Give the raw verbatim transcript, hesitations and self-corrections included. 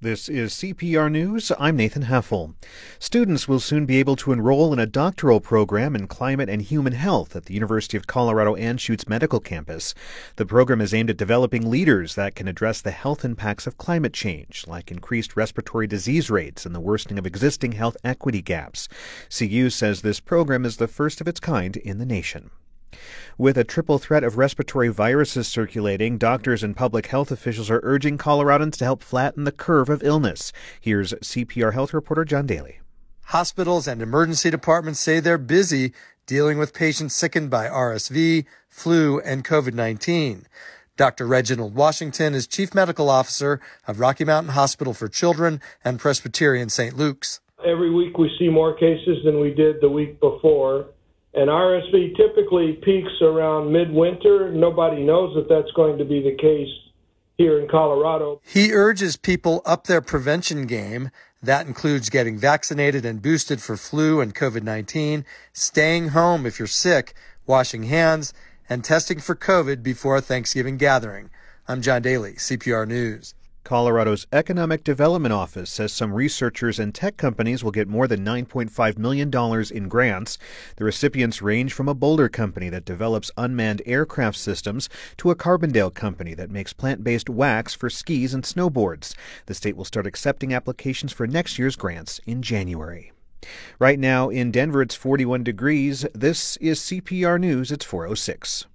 This is C P R News. I'm Nathan Heffel. Students will soon be able to enroll in a doctoral program in climate and human health at the University of Colorado Anschutz Medical Campus. The program is aimed at developing leaders that can address the health impacts of climate change, like increased respiratory disease rates and the worsening of existing health equity gaps. C U says this program is the first of its kind in the nation. With a triple threat of respiratory viruses circulating, doctors and public health officials are urging Coloradans to help flatten the curve of illness. Here's C P R Health reporter John Daly. Hospitals and emergency departments say they're busy dealing with patients sickened by R S V, flu, and COVID nineteen. Doctor Reginald Washington is Chief Medical Officer of Rocky Mountain Hospital for Children and Presbyterian Saint Luke's. Every week we see more cases than we did the week before. And R S V typically peaks around midwinter. Nobody knows that that's going to be the case here in Colorado. He urges people up their prevention game. That includes getting vaccinated and boosted for flu and COVID nineteen, staying home if you're sick, washing hands, and testing for COVID before a Thanksgiving gathering. I'm John Daly, C P R News. Colorado's Economic Development Office says some researchers and tech companies will get more than nine point five million dollars in grants. The recipients range from a Boulder company that develops unmanned aircraft systems to a Carbondale company that makes plant-based wax for skis and snowboards. The state will start accepting applications for next year's grants in January. Right now in Denver, it's forty-one degrees. This is C P R News. It's four oh six.